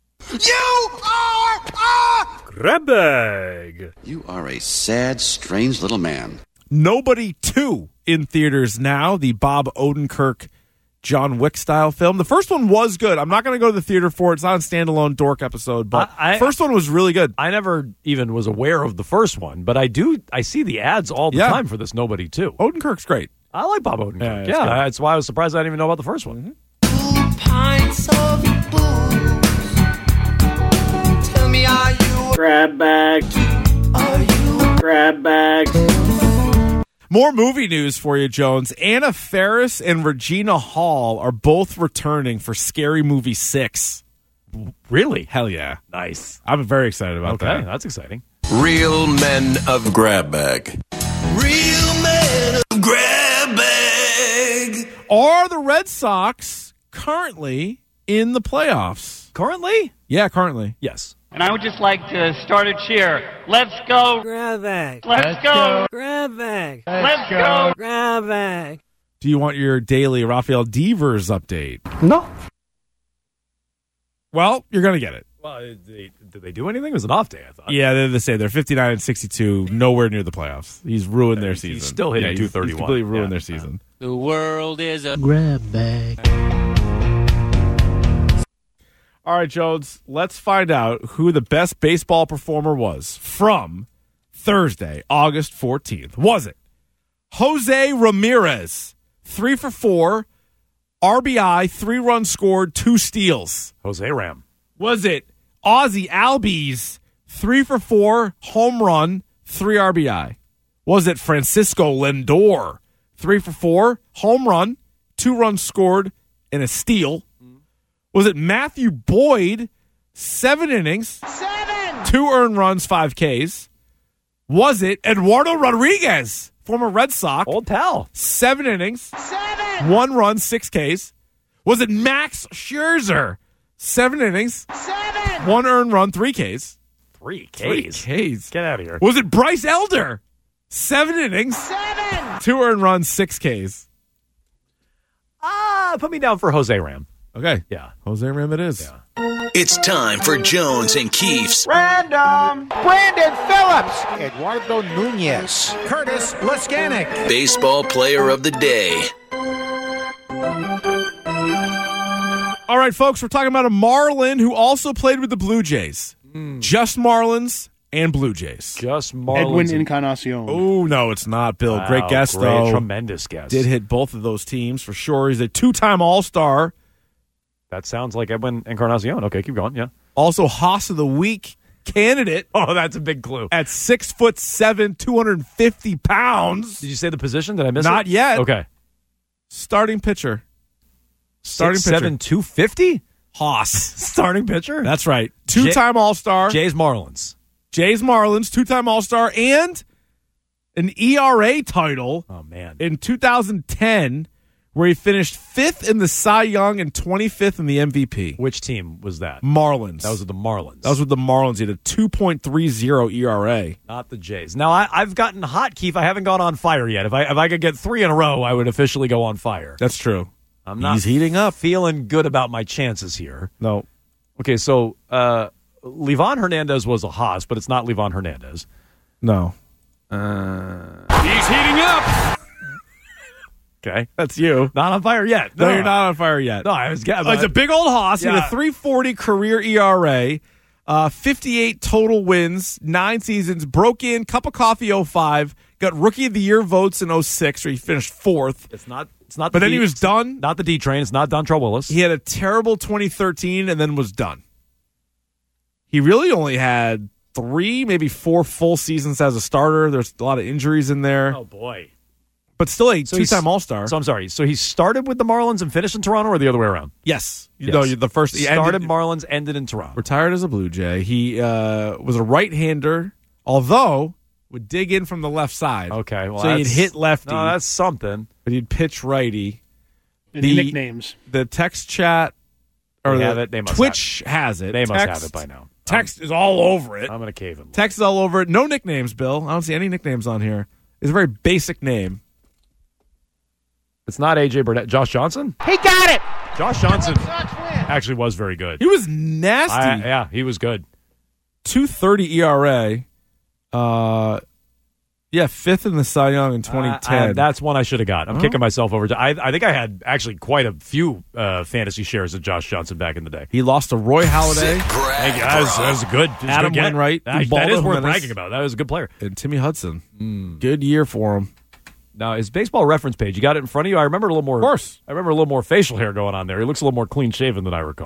Grab bag. You are a sad, strange little man. Nobody 2 in theaters now, the Bob Odenkirk John Wick style film. The first one was good. I'm not going to go to the theater for it. It's not a standalone dork episode, but first one was really good. I never even was aware of the first one, but I see the ads all the time for this Nobody 2. Odenkirk's great. I like Bob Odenkirk. Yeah, That's why I was surprised I didn't even know about the first one. Pints of booze. Tell me, are you Grab bag. Are you Grab bag. More movie news for you, Jones. Anna Faris and Regina Hall are both returning for Scary Movie 6. Really? Hell yeah. Nice. I'm very excited about that. Okay, that's exciting. Real men of grab bag. Real men of grab bag. Are the Red Sox currently in the playoffs? Currently? Yeah, currently. Yes. And I would just like to start a cheer. Let's go. Grab bag. Let's go. Grab bag. Let's go. Grab bag. Do you want your daily Rafael Devers update? No. Well, you're going to get it. Well, did they do anything? It was an off day, I thought. Yeah, they're the same. They're 59 and 62, nowhere near the playoffs. He's ruined their season. He's still hitting he's 231. completely ruined their season. The world is a grab bag. All right, Jones, let's find out who the best baseball performer was from Thursday, August 14th. Was it Jose Ramirez, 3 for 4, RBI, 3 runs scored, 2 steals? Jose Ram. Was it Ozzie Albies, 3 for 4, home run, 3 RBI? Was it Francisco Lindor, 3 for 4, home run, 2 runs scored, and a steal? Was it Matthew Boyd, 7 innings, 2 earned runs, 5 Ks? Was it Eduardo Rodriguez, former Red Sox, old pal, 7 innings, 1 run, 6 Ks? Was it Max Scherzer, 7 innings, 1 earned run, 3 Ks? 3 Ks? 3 Ks. Get out of here. Was it Bryce Elder, 7 innings, 2 earned runs, 6 Ks? Put me down for Jose Ram. Okay. Yeah. Jose Ram it is. Yeah. It's time for Jones and Keefe's Random. Brandon Phillips. Eduardo Nunez. Curtis Laskanik. Baseball Player of the Day. All right, folks, we're talking about a Marlin who also played with the Blue Jays. Just Marlins and Blue Jays. Just Marlins. Edwin Encarnacion. Oh, no, it's not, Bill. Wow, great guest, though. Tremendous guest. Did hit both of those teams for sure. He's a 2-time All-Star. That sounds like Edwin Encarnacion. Okay, keep going. Yeah. Also, Haas of the Week candidate. Oh, that's a big clue. At 6'7", 250 pounds. Did you say the position? Did I miss it? Not yet. Okay. Starting pitcher. 6'7", 250? Haas. Starting pitcher? That's right. 2-time All-Star. Jays Marlins. Jays Marlins, 2-time All-Star, and an ERA title. Oh, man. In 2010, where he finished 5th in the Cy Young and 25th in the MVP. Which team was that? Marlins. That was with the Marlins. That was with the Marlins. He had a 2.30 ERA. Not the Jays. Now, I've gotten hot, Keith. I haven't gone on fire yet. If I could get 3 in a row, I would officially go on fire. That's true. I'm not He's heating up. Feeling good about my chances here. No. Okay, so Livan Hernandez was a Haas, but it's not Livan Hernandez. No. He's heating up. Okay. That's you. Not on fire yet. No, you're not on fire yet. No, I was getting it's a big old Haas. Yeah. He had a 3.40 career ERA, 58 total wins, 9 seasons, broke in, cup of coffee 05, got Rookie of the Year votes in 06, where he finished 4th. It's not. But then he was done. Not the D train. It's not Dontrell Willis. He had a terrible 2013 and then was done. He really only had 3, maybe 4 full seasons as a starter. There's a lot of injuries in there. Oh, boy. But still a 2-time All-Star. So I'm sorry. So he started with the Marlins and finished in Toronto, or the other way around? Yes. No, the first. He started Marlins, ended in Toronto. Retired as a Blue Jay. He was a right-hander, although would dig in from the left side. Okay. Well, so he'd hit lefty. No, that's something. But he'd pitch righty. Any nicknames? The text chat or the Twitch has it. They must have it by now. Text is all over it. I'm going to cave him. Text is all over it. No nicknames, Bill. I don't see any nicknames on here. It's a very basic name. It's not A.J. Burnett. Josh Johnson? He got it! Josh Johnson actually was very good. He was nasty. Yeah, he was good. 2.30 ERA. 5th in the Cy Young in 2010. That's one I should have got. I'm kicking myself over. I think I had actually quite a few fantasy shares of Josh Johnson back in the day. He lost to Roy Halladay. Thank you. That was good. Adam Wainwright. That is worth bragging about. That was a good player. And Timmy Hudson. Good year for him. Now, his baseball reference page, you got it in front of you? I remember a little more. Of course. I remember a little more facial hair going on there. He looks a little more clean shaven than I recall.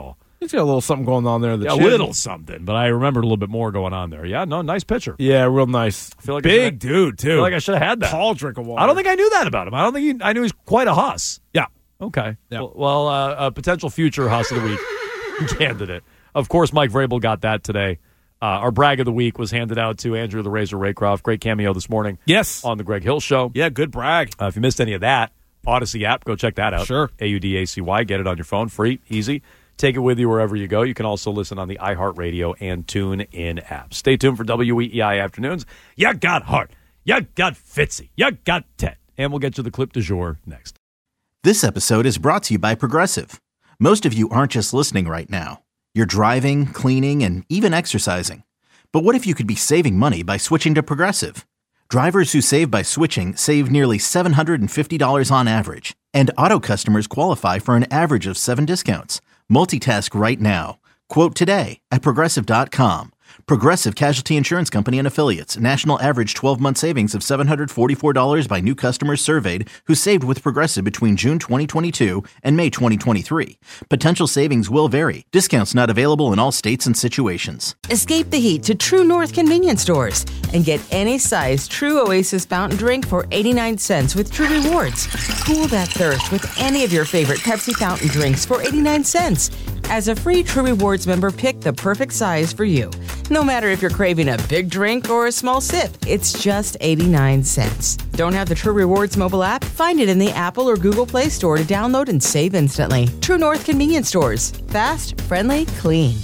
He's got a little something going on there. A little something, but I remembered a little bit more going on there. Yeah, no, nice pitcher. Yeah, real nice. I feel like big dude, too. I feel like I should have had that. Tall drink of water. I don't think I knew that about him. I don't think I knew he's quite a Huss. Yeah. Okay. Yeah. Well, a potential future Huss of the Week candidate. Of course, Mike Vrabel got that today. Our brag of the week was handed out to Andrew the Razor Raycroft. Great cameo this morning. Yes. On the Greg Hill Show. Yeah, good brag. If you missed any of that, Odyssey app, go check that out. Sure. AUDACY. Get it on your phone. Free. Easy. Take it with you wherever you go. You can also listen on the iHeartRadio and TuneIn apps. Stay tuned for WEEI Afternoons. You got Hart. You got Fitzy. You got Ted. And we'll get to the clip du jour next. This episode is brought to you by Progressive. Most of you aren't just listening right now. You're driving, cleaning, and even exercising. But what if you could be saving money by switching to Progressive? Drivers who save by switching save nearly $750 on average. And auto customers qualify for an average of 7 discounts. Multitask right now. Quote today at Progressive.com. Progressive Casualty Insurance Company and Affiliates. National average 12-month savings of $744 by new customers surveyed who saved with Progressive between June 2022 and May 2023. Potential savings will vary. Discounts not available in all states and situations. Escape the heat to True North convenience stores and get any size True Oasis fountain drink for 89 cents with True Rewards. Cool that thirst with any of your favorite Pepsi fountain drinks for 89 cents. As a free True Rewards member, pick the perfect size for you. No matter if you're craving a big drink or a small sip, it's just 89 cents. Don't have the True Rewards mobile app? Find it in the Apple or Google Play Store to download and save instantly. True North convenience stores. Fast, friendly, clean.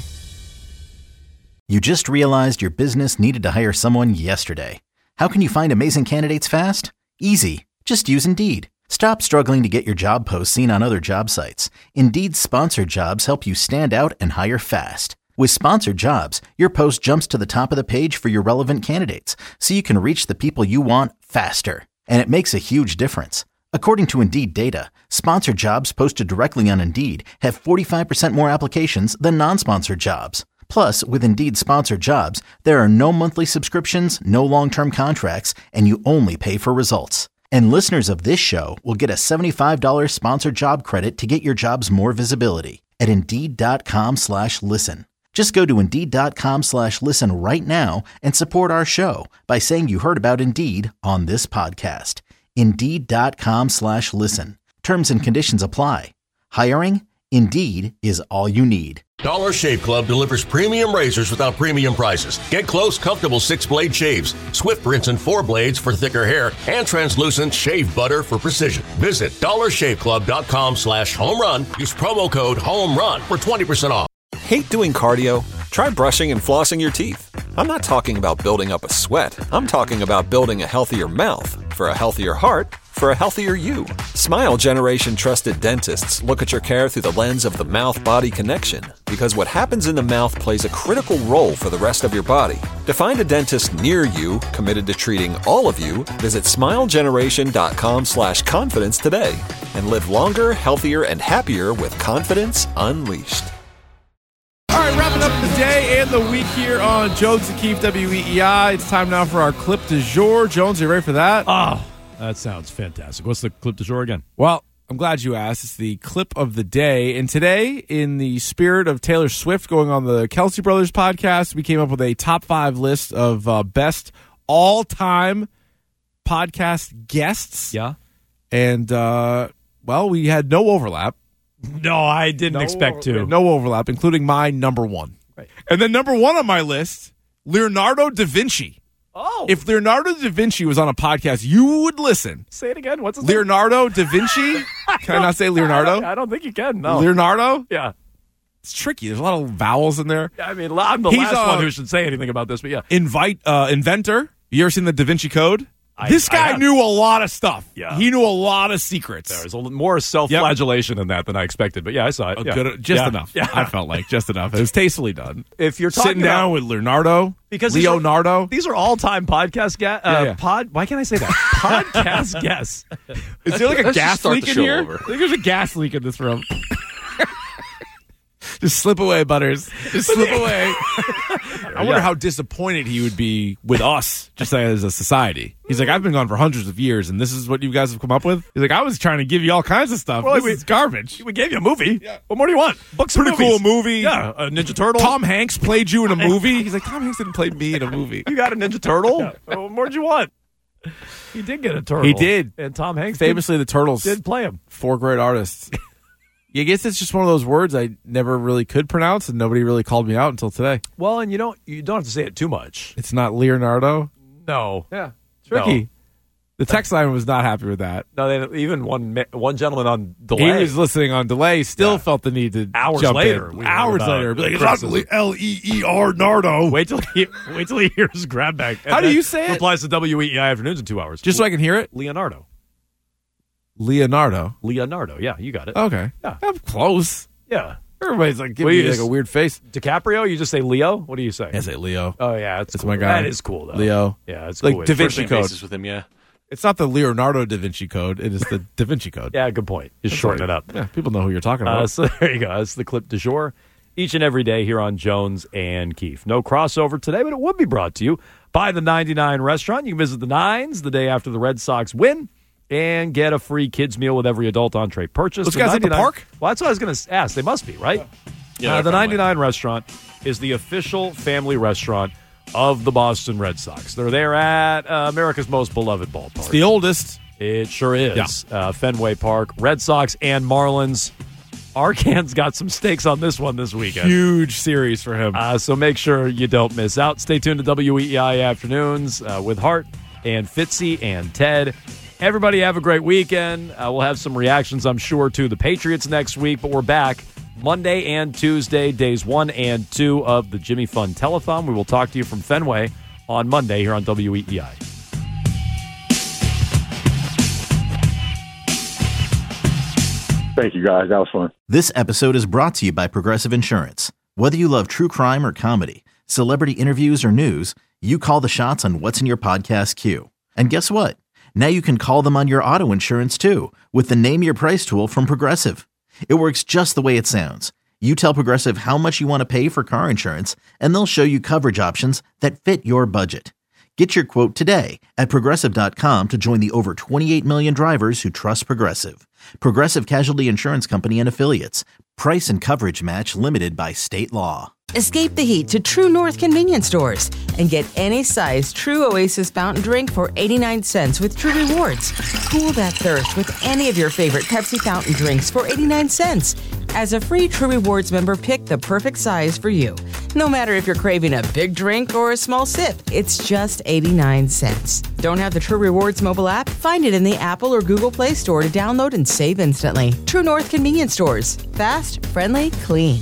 You just realized your business needed to hire someone yesterday. How can you find amazing candidates fast? Easy. Just use Indeed. Stop struggling to get your job posts seen on other job sites. Indeed's sponsored jobs help you stand out and hire fast. With sponsored jobs, your post jumps to the top of the page for your relevant candidates, so you can reach the people you want faster. And it makes a huge difference. According to Indeed data, sponsored jobs posted directly on Indeed have 45% more applications than non-sponsored jobs. Plus, with Indeed sponsored jobs, there are no monthly subscriptions, no long-term contracts, and you only pay for results. And listeners of this show will get a $75 sponsored job credit to get your jobs more visibility at Indeed.com/listen. Just go to Indeed.com/listen right now and support our show by saying you heard about Indeed on this podcast. Indeed.com/listen. Terms and conditions apply. Hiring? Indeed is all you need. Dollar Shave Club delivers premium razors without premium prices. Get close, comfortable 6-blade shaves, swift rinse and 4 blades for thicker hair, and translucent shave butter for precision. Visit dollarshaveclub.com/home run. Use promo code HOMERUN for 20% off. Hate doing cardio? Try brushing and flossing your teeth. I'm not talking about building up a sweat. I'm talking about building a healthier mouth for a healthier heart for a healthier you. Smile Generation trusted dentists look at your care through the lens of the mouth-body connection, because what happens in the mouth plays a critical role for the rest of your body. To find a dentist near you committed to treating all of you, visit smilegeneration.com/confidence today and live longer, healthier, and happier with confidence unleashed. All right, wrapping up the day and the week here on Jones and Keefe WEEI. It's time now for our clip du jour. Jones, you ready for that? Oh, that sounds fantastic. What's the clip du jour again? Well, I'm glad you asked. It's the clip of the day. And today, in the spirit of Taylor Swift going on the Kelsey Brothers podcast, we came up with a top 5 list of best all-time podcast guests. Yeah. And, well, we had no overlap. No, I didn't expect to. No overlap, including my number 1. Right. And then number 1 on my list, Leonardo da Vinci. Oh. If Leonardo da Vinci was on a podcast, you would listen. Say it again. What's his name? Leonardo da Vinci? Can I not say Leonardo? I don't think you can, no. Leonardo? Yeah. It's tricky. There's a lot of vowels in there. I mean, I'm the last one who should say anything about this, but yeah. Inventor. You ever seen the Da Vinci Code? This guy knew a lot of stuff. Yeah. He knew a lot of secrets. There's more self-flagellation in that than I expected, but yeah, I saw it. Enough. Yeah. I felt like just enough. It was tastefully done. If you're talking sitting down with Leonardo, Leonardo. These are all-time podcast guests. Why can't I say that? Podcast guests. Is there like a gas leak in here? Over. I think there's a gas leak in this room. Just slip away, Butters. Just slip away. I wonder how disappointed he would be with us, just as a society. He's like, I've been gone for hundreds of years, and this is what you guys have come up with? He's like, I was trying to give you all kinds of stuff. Well, this is garbage. We gave you a movie. Yeah. What more do you want? Books and Pretty movies. cool movie. Yeah, a Ninja Turtle. Tom Hanks played you in a movie. He's like, Tom Hanks didn't play me in a movie. You got a Ninja Turtle? Yeah. What more did you want? He did get a turtle. He did. And Tom Hanks famously, the Turtles did play him. 4 great artists. I guess it's just one of those words I never really could pronounce, and nobody really called me out until today. Well, and you don't have to say it too much. It's not Leonardo? No. Yeah. Tricky. No. The text line was not happy with that. No, even one gentleman on delay. He was listening on delay, still felt the need to hours jump later. In. Hours later. Be like, it's not Leer Nardo. Wait till he hears grab bag. How do you say it? Replies to WEEI Afternoons in 2 hours. Just so I can hear it? Leonardo, yeah, you got it. Okay. Yeah. I'm close. Yeah. Everybody's like giving me like a weird face. DiCaprio, you just say Leo? What do you say? I say Leo. Oh, yeah. That's cool. my guy. That is cool, though. Leo. Yeah, it's like cool. Da Vinci Code. With him, yeah. It's not the Leonardo da Vinci Code. It is the Da Vinci Code. Yeah, good point. Just shorten it up. Yeah, people know who you're talking about. So there you go. That's the clip du jour. Each and every day here on Jones and Keefe. No crossover today, but it would be brought to you by the 99 Restaurant. You can visit the Nines the day after the Red Sox win and get a free kids meal with every adult entree purchase. Those guys at the park? Well, that's what I was going to ask. They must be, right? Yeah, the 99 Restaurant is the official family restaurant of the Boston Red Sox. They're there at America's most beloved ballpark. It's the oldest. It sure is. Yeah. Fenway Park, Red Sox and Marlins. Arcan's got some stakes on this one this weekend. Huge series for him. So make sure you don't miss out. Stay tuned to WEEI Afternoons with Hart and Fitzy and Ted. Everybody have a great weekend. We'll have some reactions, I'm sure, to the Patriots next week, but we're back Monday and Tuesday, days 1 and 2 of the Jimmy Fund Telethon. We will talk to you from Fenway on Monday here on WEEI. Thank you, guys. That was fun. This episode is brought to you by Progressive Insurance. Whether you love true crime or comedy, celebrity interviews or news, you call the shots on what's in your podcast queue. And guess what? Now you can call them on your auto insurance too with the Name Your Price tool from Progressive. It works just the way it sounds. You tell Progressive how much you want to pay for car insurance, and they'll show you coverage options that fit your budget. Get your quote today at Progressive.com to join the over 28 million drivers who trust Progressive. Progressive Casualty Insurance Company and Affiliates. Price and coverage match limited by state law. Escape the heat to True North convenience stores and get any size True Oasis fountain drink for 89 cents with True Rewards. Cool that thirst with any of your favorite Pepsi fountain drinks for 89 cents. As a free True Rewards member, pick the perfect size for you. No matter if you're craving a big drink or a small sip, it's just 89 cents. Don't have the True Rewards mobile app? Find it in the Apple or Google Play Store to download and save instantly. True North convenience stores. Fast, friendly, clean.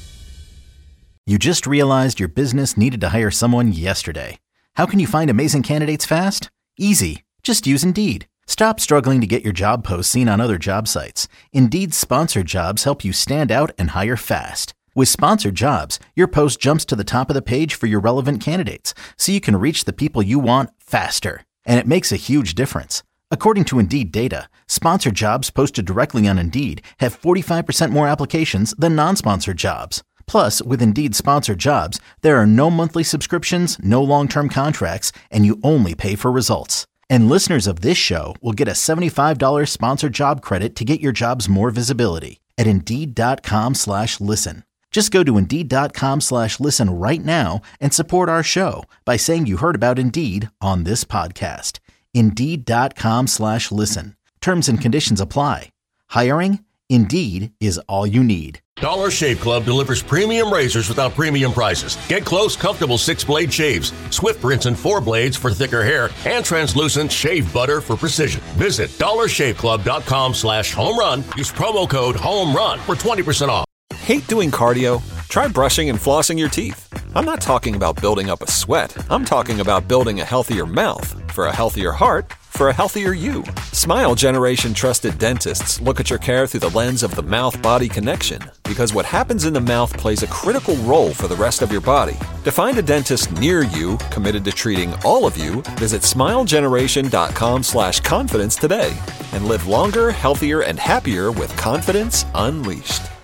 You just realized your business needed to hire someone yesterday. How can you find amazing candidates fast? Easy. Just use Indeed. Stop struggling to get your job posts seen on other job sites. Indeed's sponsored jobs help you stand out and hire fast. With sponsored jobs, your post jumps to the top of the page for your relevant candidates, so you can reach the people you want faster. And it makes a huge difference. According to Indeed data, sponsored jobs posted directly on Indeed have 45% more applications than non-sponsored jobs. Plus, with Indeed sponsored jobs, there are no monthly subscriptions, no long-term contracts, and you only pay for results. And listeners of this show will get a $75 sponsored job credit to get your jobs more visibility at Indeed.com/listen. Just go to Indeed.com/listen right now and support our show by saying you heard about Indeed on this podcast. Indeed.com/listen. Terms and conditions apply. Hiring? Indeed is all you need. Dollar Shave Club delivers premium razors without premium prices. Get close, comfortable 6-blade shaves, swift rinse and 4 blades for thicker hair, and translucent shave butter for precision. Visit dollarshaveclub.com/home run. Use promo code HOMERUN for 20% off. Hate doing cardio? Try brushing and flossing your teeth. I'm not talking about building up a sweat. I'm talking about building a healthier mouth. For a healthier heart, for a healthier you. Smile Generation trusted dentists look at your care through the lens of the mouth-body connection, because what happens in the mouth plays a critical role for the rest of your body. To find a dentist near you committed to treating all of you, visit smilegeneration.com/confidence today and live longer, healthier, and happier with confidence unleashed.